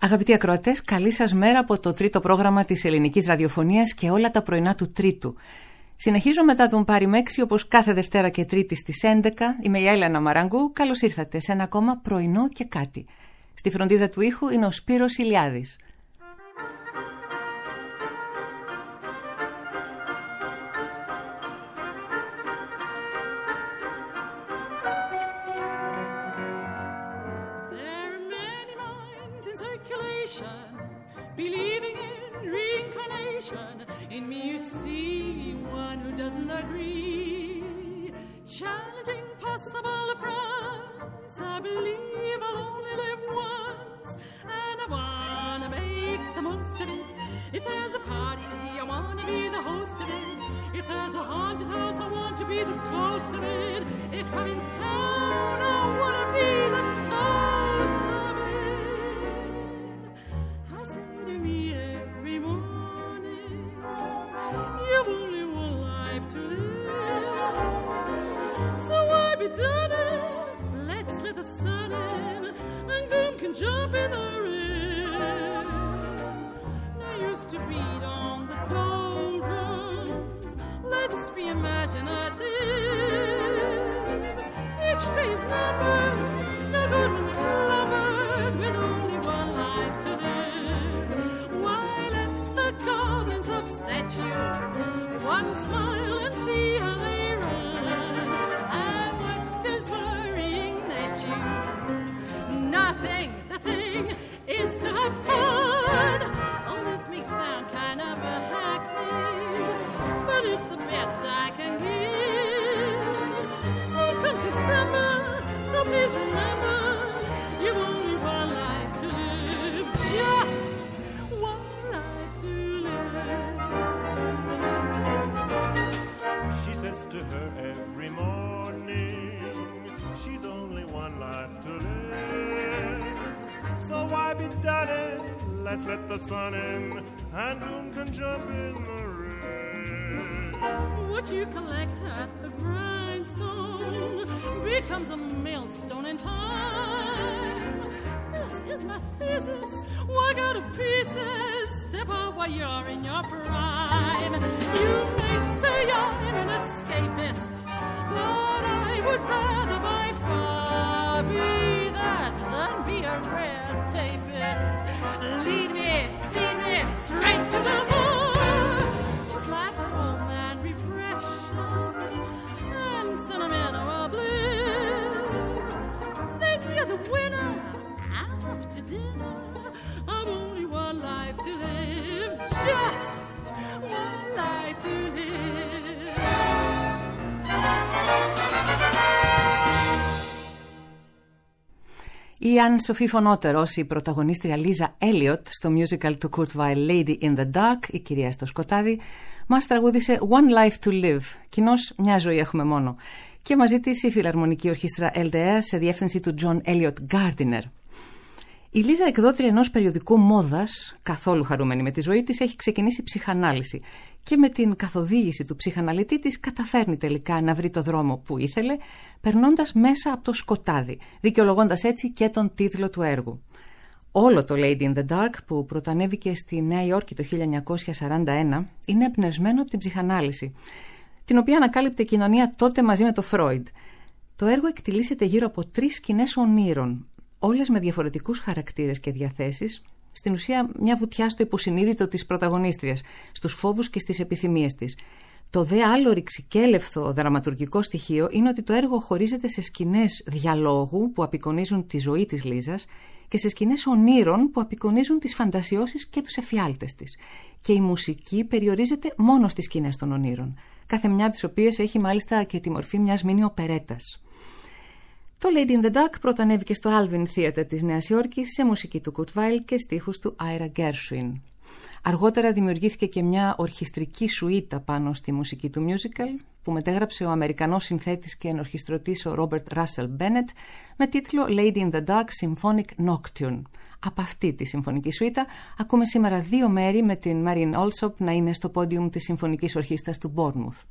Αγαπητοί ακροατές, καλή σας μέρα από το τρίτο πρόγραμμα της ελληνικής ραδιοφωνίας και όλα τα πρωινά του Τρίτου. Συνεχίζω μετά τον Πάρη Μέξη, όπως κάθε Δευτέρα και Τρίτη στις 11. Είμαι η Έλενα Μαραγκού. Καλώς ήρθατε σε ένα ακόμα πρωινό και κάτι. Στη φροντίδα του ήχου είναι ο Σπύρος Ηλιάδης. Believing in reincarnation, in me you see one who doesn't agree. Challenging possible affronts, I believe I'll only live once, and I wanna make the most of it. If there's a party, I wanna be the host of it. If there's a haunted house, I want to be the ghost of it. If I'm in town, I wanna be the toast of it. Only one life to live, so why be done it? Let's let the sun in, and gloom can jump in the rain. No use to beat on the doldrums, let's be imaginative. Each day's numbered, no good one slumbered, with only one life to live. Why let the goblins upset you? One smile and see how they run. And what does worrying net you? Nothing. The thing is to have fun. All this may sound kind of a hackneyed, but it's the best I can give. So comes December, so please remember, you've only one life to live. Just one life to live. She says to her every morning, she's only one life to live. So why be done it? Let's let the sun in, and gloom can jump in the rain. What you collect at the grindstone becomes a millstone in time. This is my thesis. Why go to pieces? Step up while you're in your prime. You may say I'm an escapist, but I would rather by far be that than be a red tapist. Lead me, steer me straight to the moon. Just laugh at all man repression and sentimental bliss. Then you're the winner. After dinner, I've only one life to live. Just one life to live. Η Αν Σοφή Φωνότερο ως η πρωταγωνίστρια Λίζα Έλιοτ στο musical του Kurt Weill Lady in the Dark, η κυρία στο σκοτάδι, μας τραγούδισε One Life to Live, κοινώς μια ζωή έχουμε μόνο, και μαζί της η Φιλαρμονική Ορχήστρα LDA σε διεύθυνση του John Elliot Gardiner. Η Λίζα, εκδότρια ενός περιοδικού μόδας, καθόλου χαρούμενη με τη ζωή της, έχει ξεκινήσει ψυχανάλυση και με την καθοδήγηση του ψυχαναλυτή της καταφέρνει τελικά να βρει το δρόμο που ήθελε, περνώντας μέσα από το σκοτάδι, δικαιολογώντας έτσι και τον τίτλο του έργου. Όλο το Lady in the Dark, που πρωτοανέβηκε στη Νέα Υόρκη το 1941, είναι εμπνευσμένο από την ψυχανάλυση, την οποία ανακάλυπτε η κοινωνία τότε μαζί με το Φρόιντ. Το έργο εκτιλήσεται γύρω από 3 σκηνές ονείρων, όλες με διαφορετικούς χαρακτήρες και διαθέσεις, στην ουσία μια βουτιά στο υποσυνείδητο της πρωταγωνίστριας, στους φόβους και στις επιθυμίες της. Το δε άλλο ρηξικέλευθο δραματουργικό στοιχείο είναι ότι το έργο χωρίζεται σε σκηνές διαλόγου που απεικονίζουν τη ζωή της Λίζας και σε σκηνές ονείρων που απεικονίζουν τις φαντασιώσεις και τους εφιάλτες της. Και η μουσική περιορίζεται μόνο στις σκηνές των ονείρων, κάθε μια από τις οποίες έχει μάλιστα και τη μορφή μιας μίνι οπερέτας. Το Lady in the Dark πρωτοανέβηκε στο Alvin Theatre της Νέας Υόρκης σε μουσική του Kurt Weill και στίχους του Ira Gershwin. Αργότερα δημιουργήθηκε και μια ορχιστρική σουίτα πάνω στη μουσική του musical που μετέγραψε ο Αμερικανός συνθέτης και ενορχιστρωτής ο Robert Russell Bennett με τίτλο Lady in the Dark Symphonic Nocturne. Από αυτή τη συμφωνική σουίτα ακούμε σήμερα 2 μέρη με την Marian Alsop να είναι στο πόντιουμ της Συμφωνικής Ορχήστρας του Bournemouth.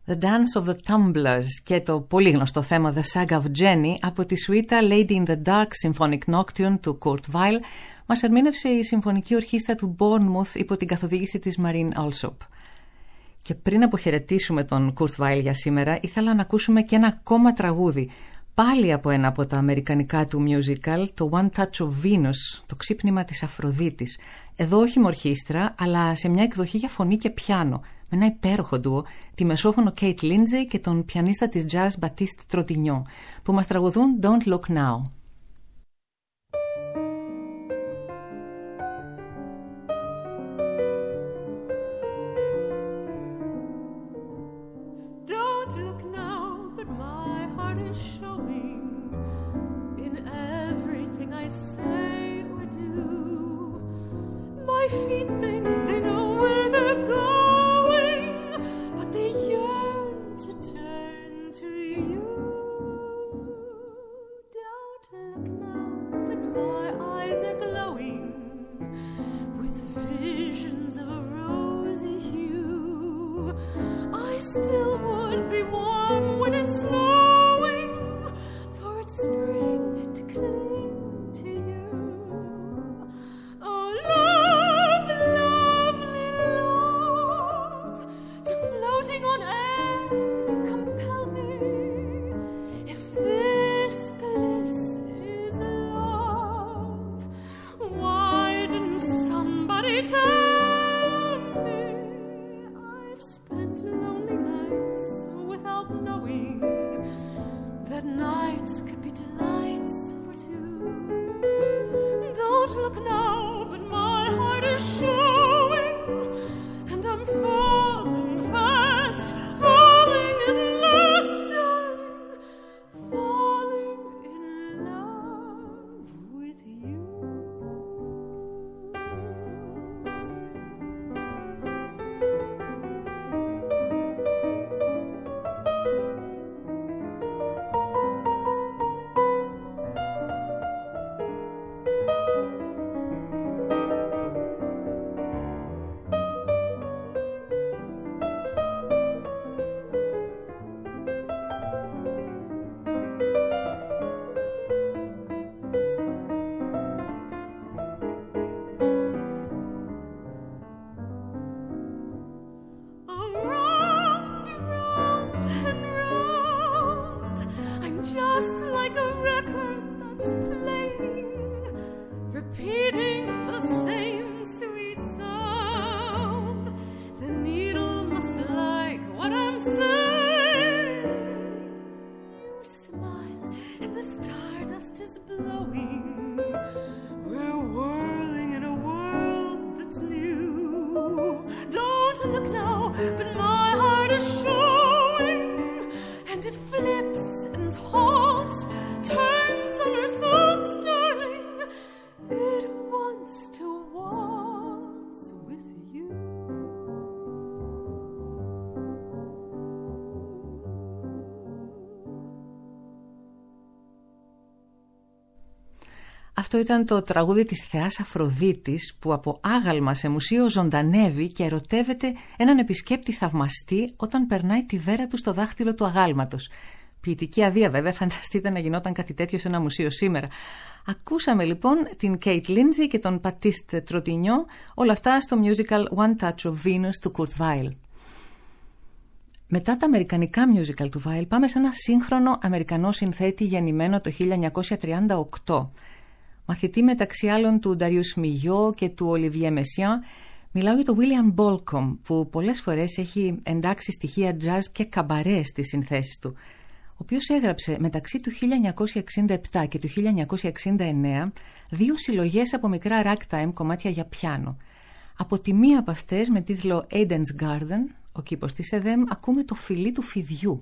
The Dance of the Tumblers και το πολύ γνωστό θέμα The Saga of Jenny από τη σουίτα Lady in the Dark Symphonic Nocturne του Kurt Weill μας ερμήνευσε η Συμφωνική Ορχήστρα του Bournemouth υπό την καθοδήγηση της Marine Alsop. Και πριν αποχαιρετήσουμε τον Kurt Weill για σήμερα, ήθελα να ακούσουμε και ένα ακόμα τραγούδι, πάλι από ένα από τα αμερικανικά του musical, το One Touch of Venus, το ξύπνημα της Αφροδίτης. Εδώ όχι με ορχήστρα, αλλά σε μια εκδοχή για φωνή και πιάνο, με ένα υπέροχο ντουο, τη μεσόφωνο Kate Lindsay και τον πιανίστα της jazz Baptiste Trottignon, που μας τραγουδούν Don't Look Now. Still would be warm when it's snowing, for it's spring to cling to you. Oh, love, lovely love, to floating on air you compel me. If this bliss is love, why didn't somebody tell me? I've spent lonely nights without knowing that nights could be delights for two. Don't look now, but my heart is showing, and I'm falling fast, falling in lust, darling, falling in love with you. Just like a record that's playing, repeating the same sweet sound. The needle must like what I'm saying. You smile and the stardust is blowing. We're whirling in a world that's new. Don't look now, but my heart is showing, and it flips and halts, turns somersaults, darling. It wants to waltz with you. Αυτό ήταν το τραγούδι της θεάς Αφροδίτης, που από άγαλμα σε μουσείο ζωντανεύει και ερωτεύεται έναν επισκέπτη θαυμαστή όταν περνάει τη βέρα του στο δάχτυλο του αγάλματος. Ποιητική αδεία βέβαια, φανταστείτε να γινόταν κάτι τέτοιο σε ένα μουσείο σήμερα. Ακούσαμε λοιπόν την Kate Lindsay και τον Baptiste Trottignon, όλα αυτά στο musical One Touch of Venus του Kurt Weill. Μετά τα αμερικανικά musical του Weill πάμε σε ένα σύγχρονο αμερικανό συνθέτη γεννημένο το 1938. Μαθητή μεταξύ άλλων του Darius Milhaud και του Olivier Messiaen, μιλάω για τον William Bolcom, που πολλές φορές έχει εντάξει στοιχεία jazz και καμπαρέ στις συνθέσεις του, ο οποίος έγραψε μεταξύ του 1967 και του 1969 δύο συλλογές από μικρά ragtime κομμάτια για πιάνο. Από τη μία από αυτές, με τίτλο Aiden's Garden, ο κήπος της Εδέμ, ακούμε το φιλί του φιδιού.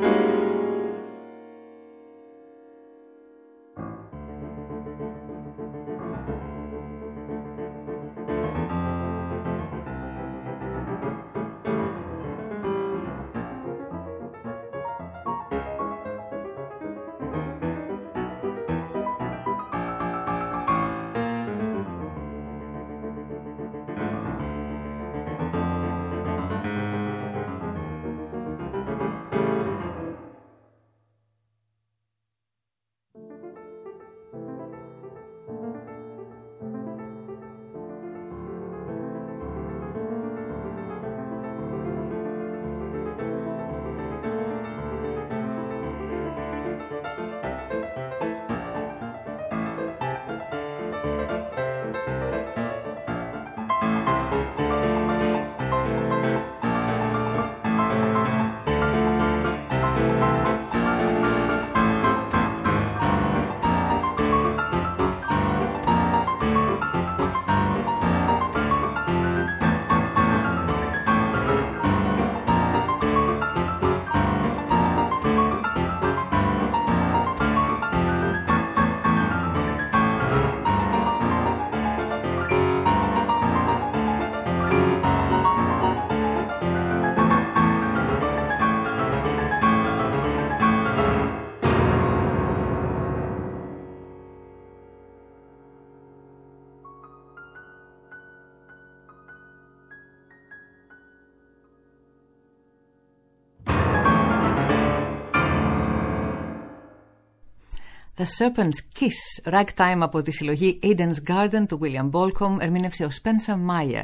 The Serpent's Kiss, ragtime από τη συλλογή Aiden's Garden του William Bolcom, ερμήνευσε ο Spencer Meyer.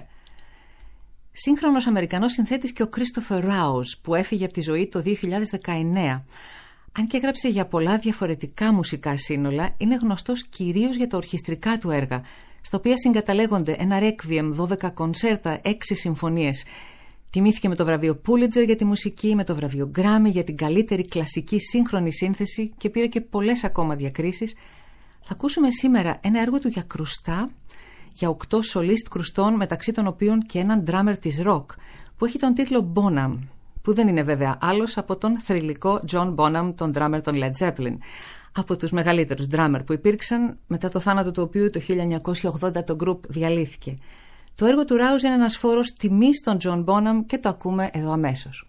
Σύγχρονος Αμερικανός συνθέτης και ο Christopher Rouse, που έφυγε από τη ζωή το 2019. Αν και έγραψε για πολλά διαφορετικά μουσικά σύνολα, είναι γνωστός κυρίως για τα ορχιστρικά του έργα, στα οποία συγκαταλέγονται ένα ρέκβιεμ, 12 κονσέρτα, 6 συμφωνίες. Τιμήθηκε με το βραβείο Pulitzer για τη μουσική, με το βραβείο Grammy για την καλύτερη κλασική σύγχρονη σύνθεση και πήρε και πολλές ακόμα διακρίσεις. Θα ακούσουμε σήμερα ένα έργο του για κρουστά, για 8 σολίστ κρουστών, μεταξύ των οποίων και έναν drummer της rock, που έχει τον τίτλο Bonham, που δεν είναι βέβαια άλλος από τον θρυλικό John Bonham, τον drummer των Led Zeppelin, από τους μεγαλύτερους drummer που υπήρξαν, μετά το θάνατο του οποίου το 1980 το group διαλύθηκε. Το έργο του Rouse είναι ένας φόρος τιμής στον John Bonham και το ακούμε εδώ αμέσως.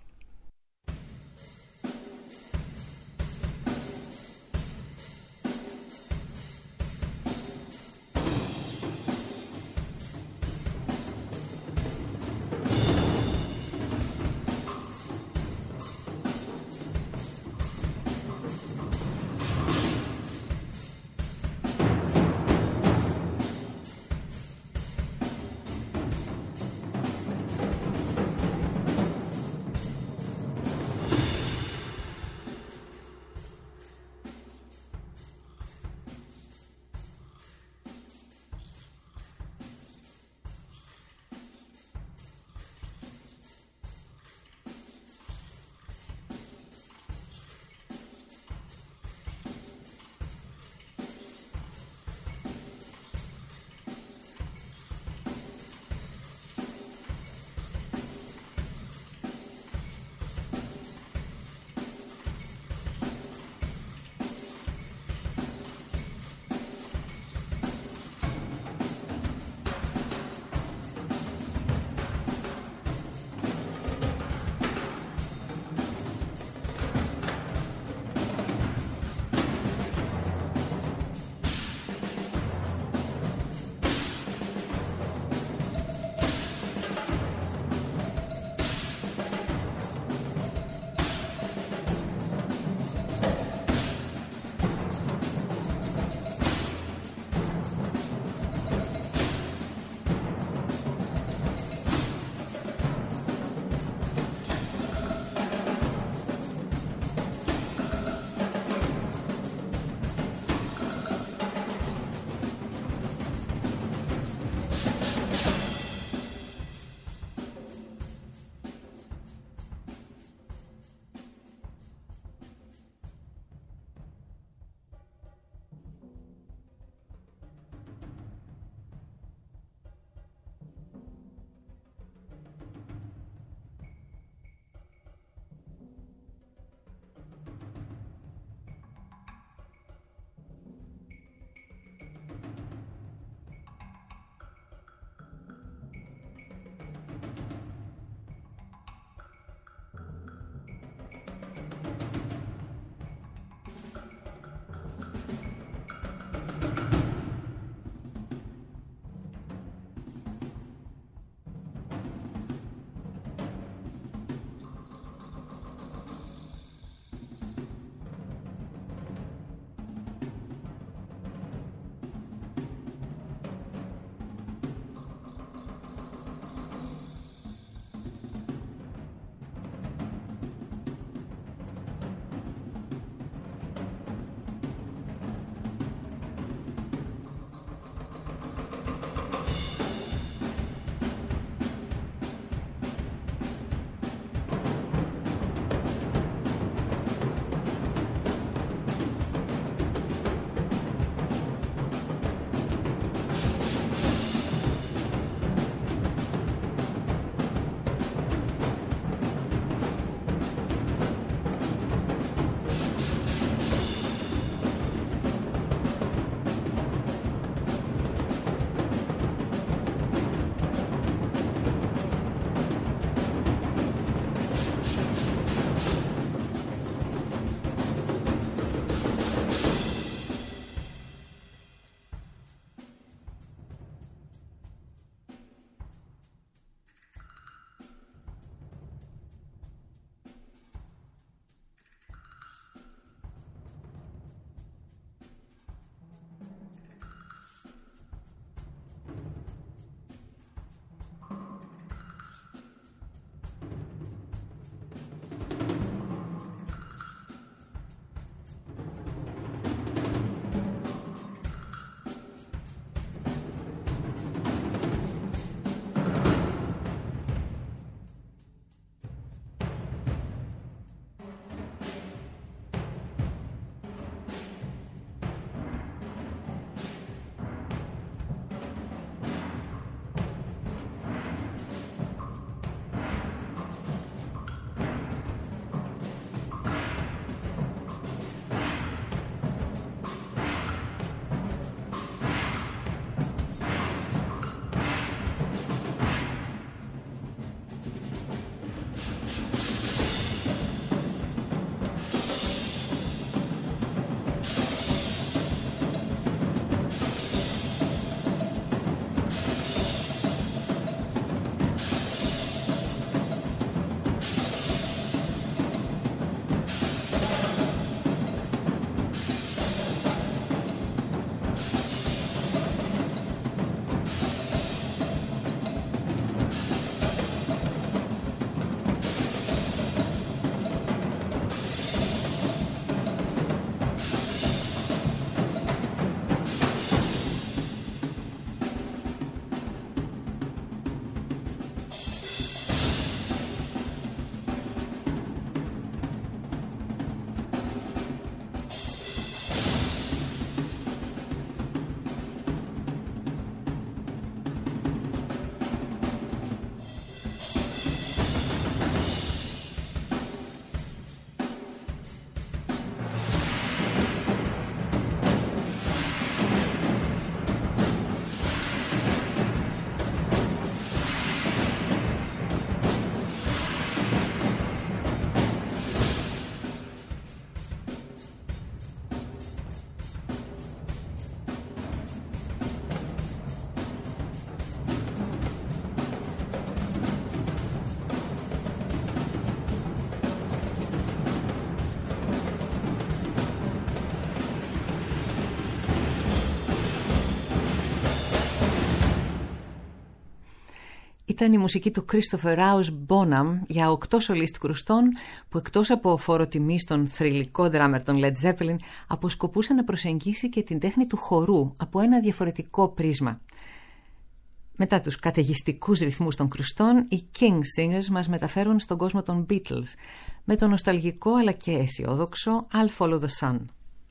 ήταν η μουσική του Christopher Rouse Bonham για 8 σολίστ κρουστών που εκτός από φόρο τιμή στον θρυλικό ντράμερ των Led Zeppelin αποσκοπούσε να προσεγγίσει και την τέχνη του χορού από ένα διαφορετικό πρίσμα. Μετά τους καταιγιστικούς ρυθμούς των κρουστών, οι King Singers μας μεταφέρουν στον κόσμο των Beatles με το νοσταλγικό αλλά και αισιόδοξο I'll Follow the Sun.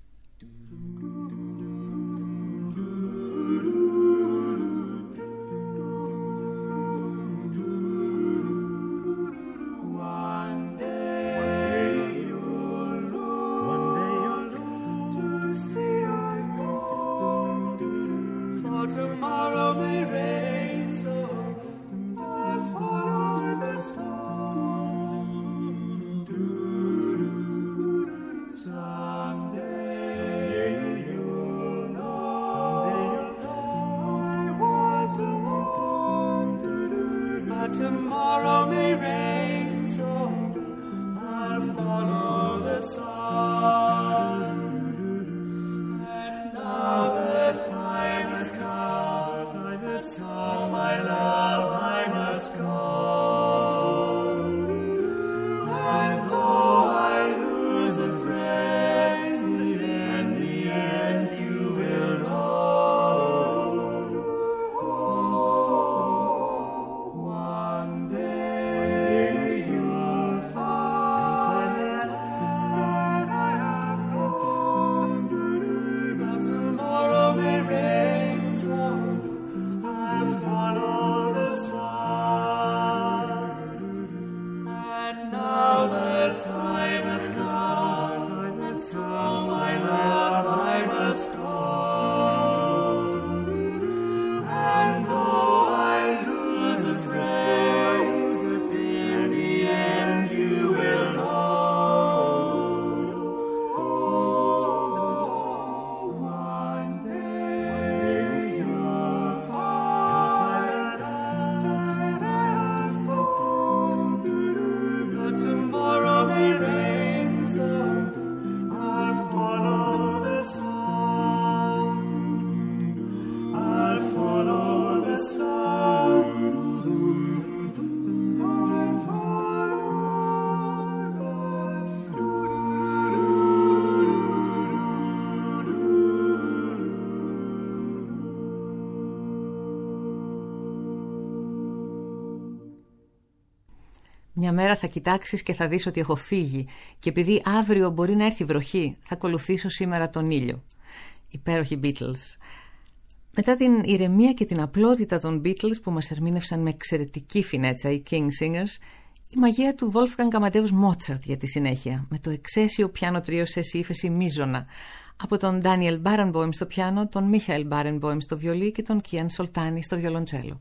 Tomorrow may rain, so I'll follow the sun. Someday you'll know I was the one. But tomorrow may rain, so I'll follow the sun. And now the time has come, so my love I must go. And though I lose a friend, in the end you will know. One day you'll find that I have gone. But tomorrow may rain, so I'll follow the sun. And now the time has come, so my love I must go. And though I lose a friend, in the end you will know. One day you'll find that I have gone. But tomorrow may rain, so I'll follow the sun. I'll follow the sun. I'll follow Μια μέρα θα κοιτάξεις και θα δεις ότι έχω φύγει και επειδή αύριο μπορεί να έρθει βροχή, θα ακολουθήσω σήμερα τον ήλιο. Υπέροχοι Beatles. Μετά την ηρεμία και την απλότητα των Beatles που μας ερμήνευσαν με εξαιρετική φινέτσα οι King Singers, η μαγεία του Wolfgang Amadeus Mozart για τη συνέχεια, με το εξαίσιο πιάνο τρίο σε ύφεση μίζωνα, από τον Daniel Barenboim στο πιάνο, τον Michael Barenboim στο βιολί και τον Kian Soltani στο βιολοντσέλο.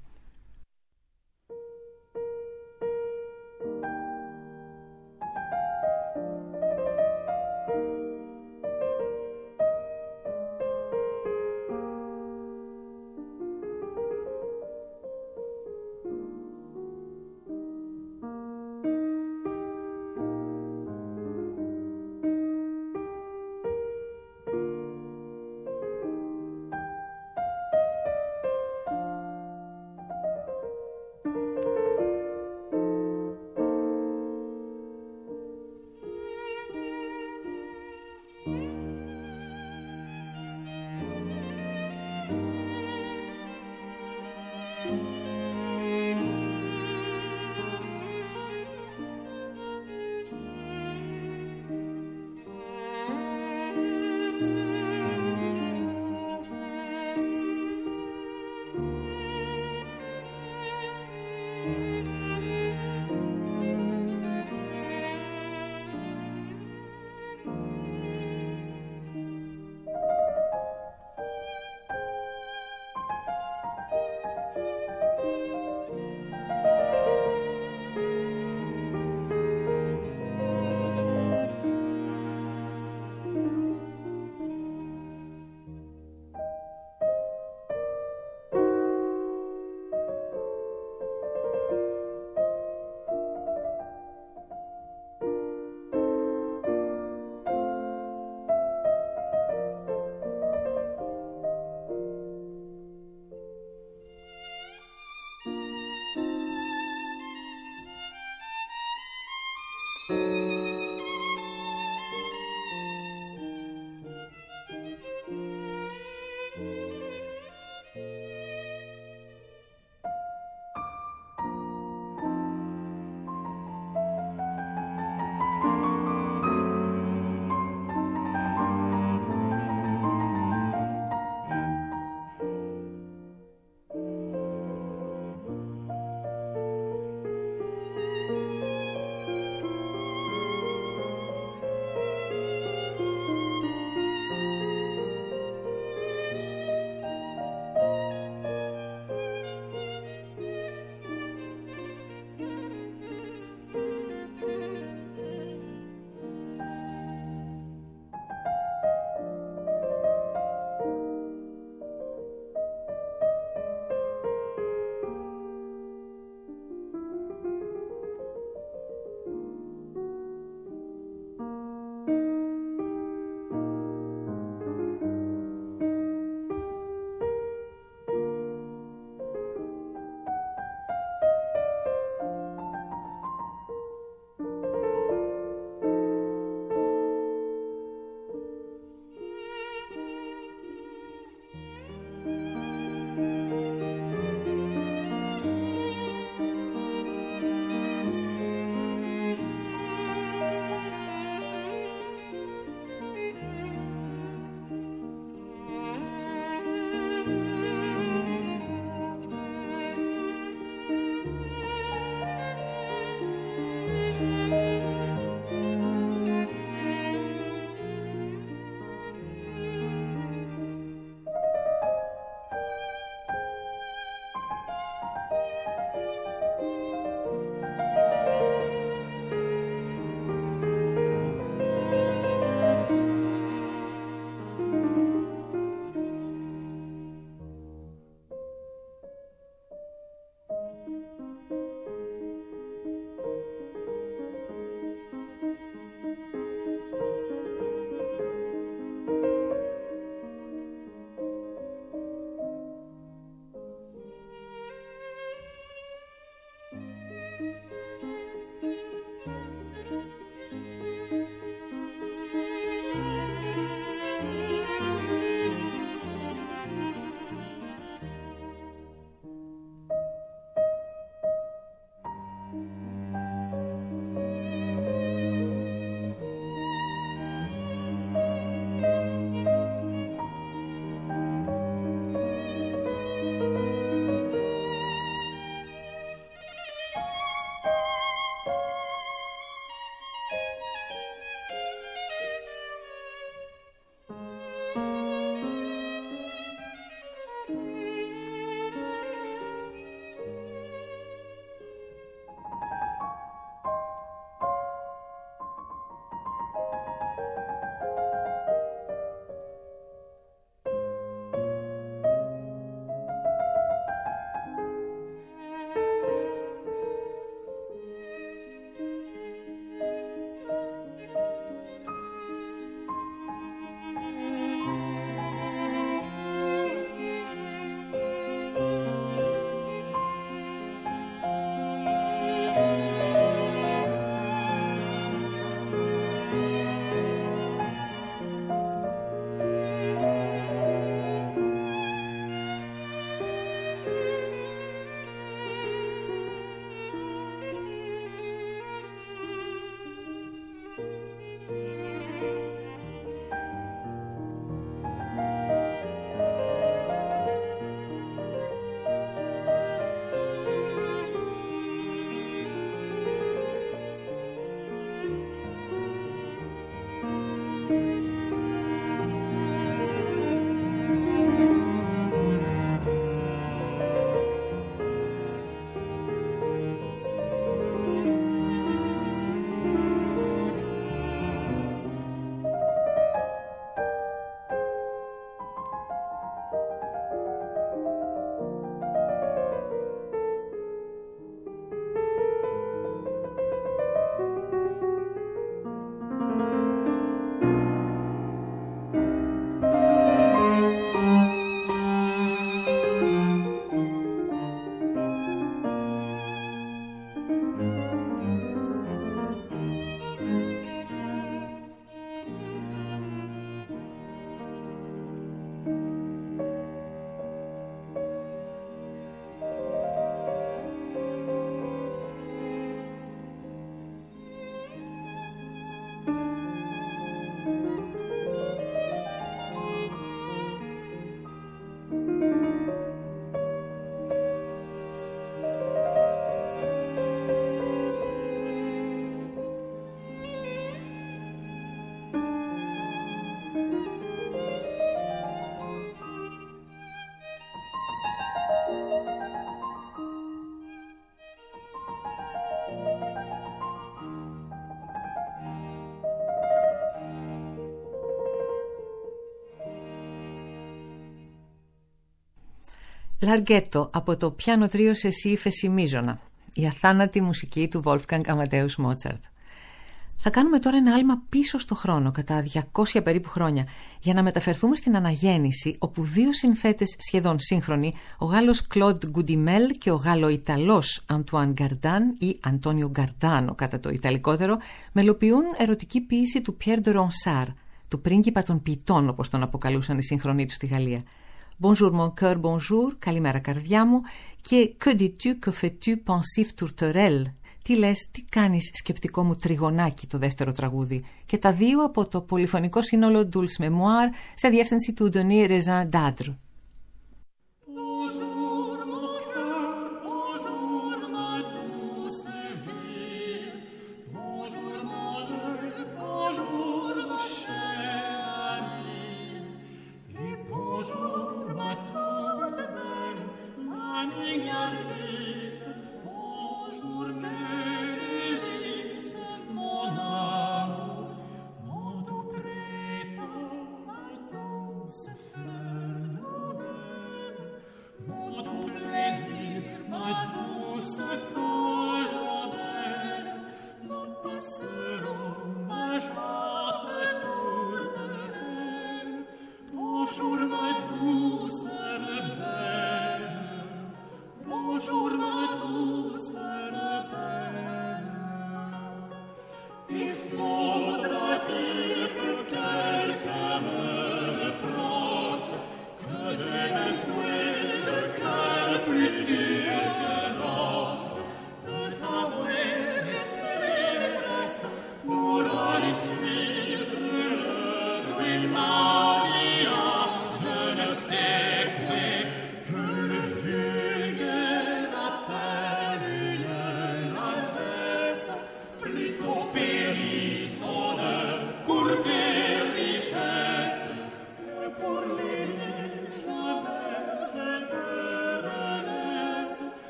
Λαργέτο από το πιάνο τρίο σε σι φεσιμίζωνα, η αθάνατη μουσική του Wolfgang Amadeus Mozart. Θα κάνουμε τώρα ένα άλμα πίσω στο χρόνο, κατά 200 περίπου χρόνια, για να μεταφερθούμε στην αναγέννηση, όπου δύο συνθέτες σχεδόν σύγχρονοι, ο Γάλλος Claude Goudimel και ο Γάλλο-Ιταλός Antoine Gardin ή Antonio Gardano κατά το ιταλικότερο, μελοποιούν ερωτική ποίηση του Pierre de Ronsard, του πρίγκιπα των ποιητών, όπως τον αποκαλούσαν οι σύγχρονοι του στη Γαλλία. Bonjour mon cœur, bonjour, καλημέρα καρδιά μου, και Que dis-tu, que fais-tu, pensif tourterelle. Τι λες, τι κάνεις, σκεπτικό μου τριγωνάκι, το δεύτερο τραγούδι. Και τα δύο από το πολυφωνικό σύνολο Dulce Mémoire σε διεύθυνση του Denis Raison d'Adre.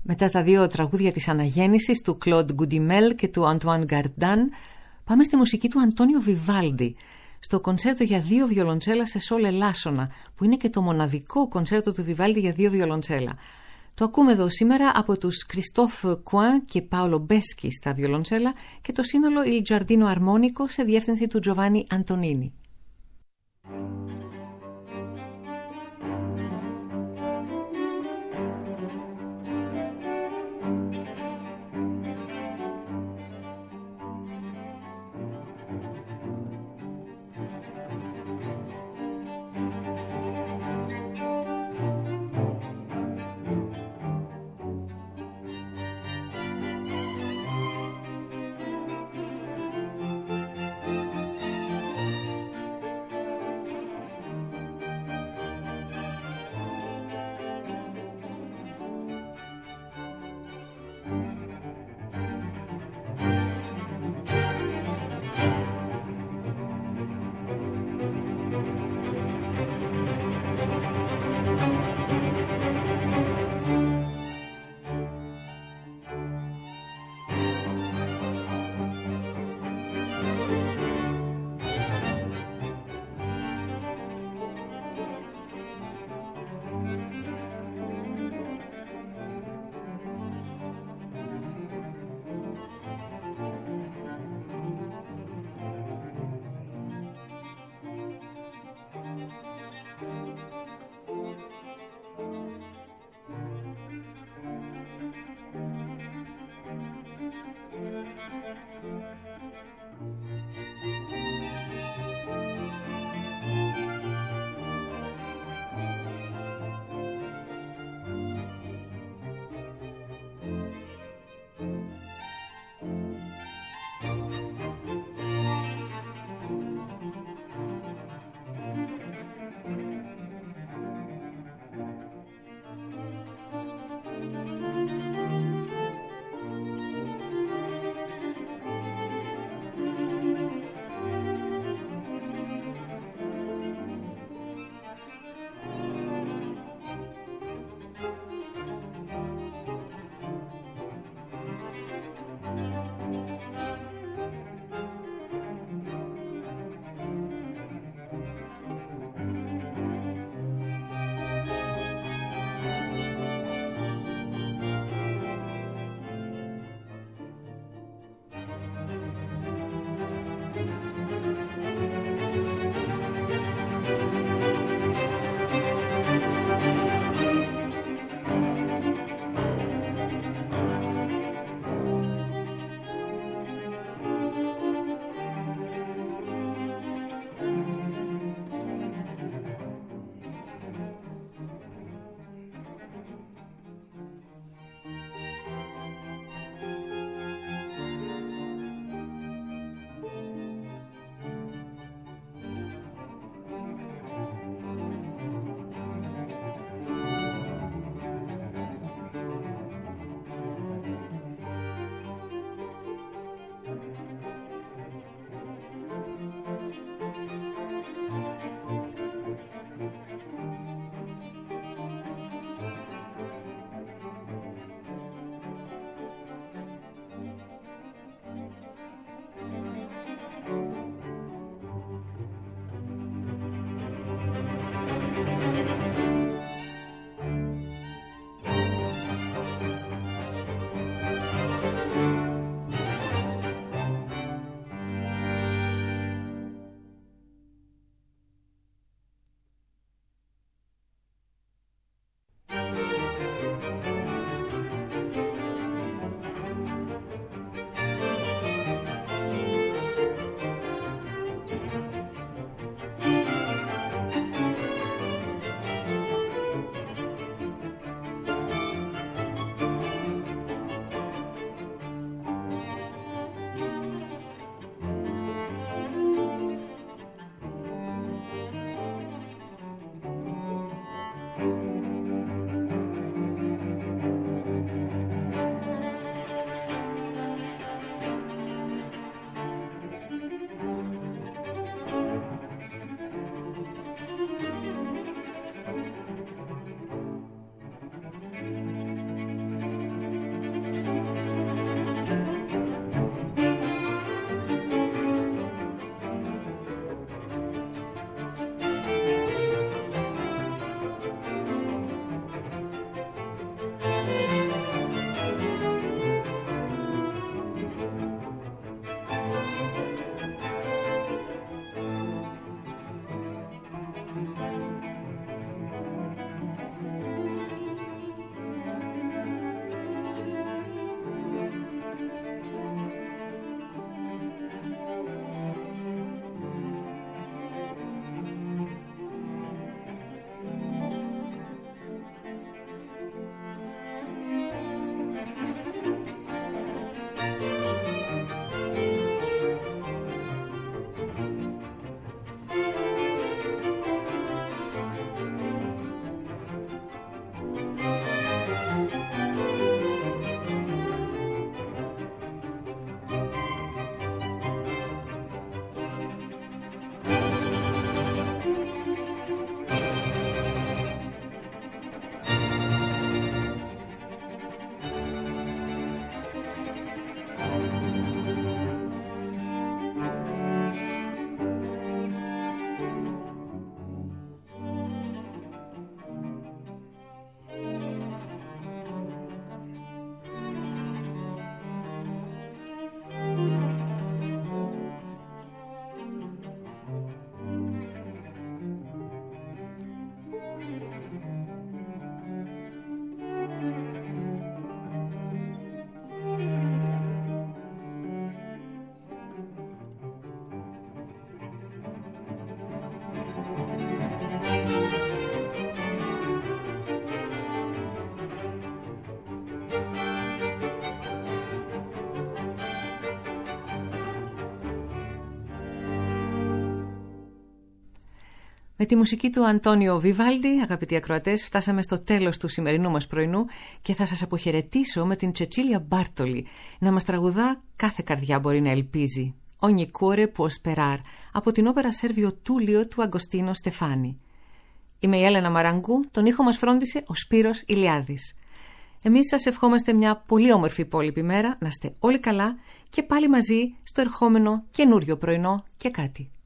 Μετά τα δύο τραγούδια της αναγέννησης του Claude Goudimel και του Antoine Gardin, πάμε στη μουσική του Αντώνιο Βιβάλντι, στο κονσέρτο για δύο βιολοντσέλα σε σόλ ελάσσονα, που είναι και το μοναδικό κονσέρτο του Βιβάλντι για δύο βιολοντσέλα. Το ακούμε εδώ σήμερα από τους Christophe Coin και Paolo Beschi στα βιολοντσέλα και το σύνολο Il Giardino Armonico σε διεύθυνση του Giovanni Antonini. Με τη μουσική του Αντώνιο Βιβάλντι, αγαπητοί ακροατές, φτάσαμε στο τέλος του σημερινού μας πρωινού και θα σας αποχαιρετήσω με την Τσετσίλια Μπάρτολη να μας τραγουδά «Κάθε καρδιά μπορεί να ελπίζει». Ogni cuore può sperar, από την όπερα Σέρβιο Τούλιο του Αγκοστίνο Στεφάνη. Είμαι η Έλενα Μαραγκού, τον ήχο μας φρόντισε ο Σπύρος Ηλιάδης. Εμείς σας ευχόμαστε μια πολύ όμορφη υπόλοιπη μέρα, να είστε όλοι καλά και πάλι μαζί στο ερχόμενο καινούριο πρωινό και κάτι.